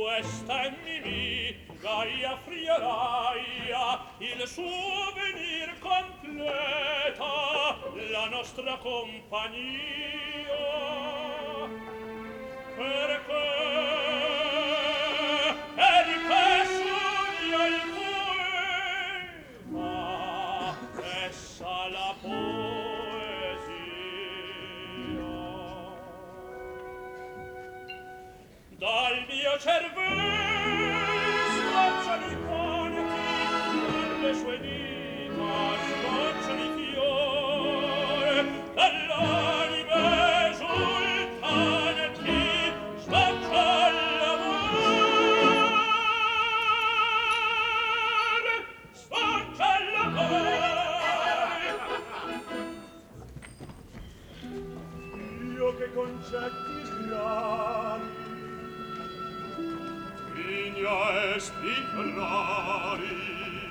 questa è Mimì, Gaia Friaraia, il suo venir completa la nostra compagnia. Perché è di Pessuia il poema, essa la poesia. Dal mio cervello sgocciano i conti, dalle sue dita sgocciano i fiori, dall'anime esultanti sgoccia l'amore, sgoccia l'amore. Io che concetti reali Vigna e spicrari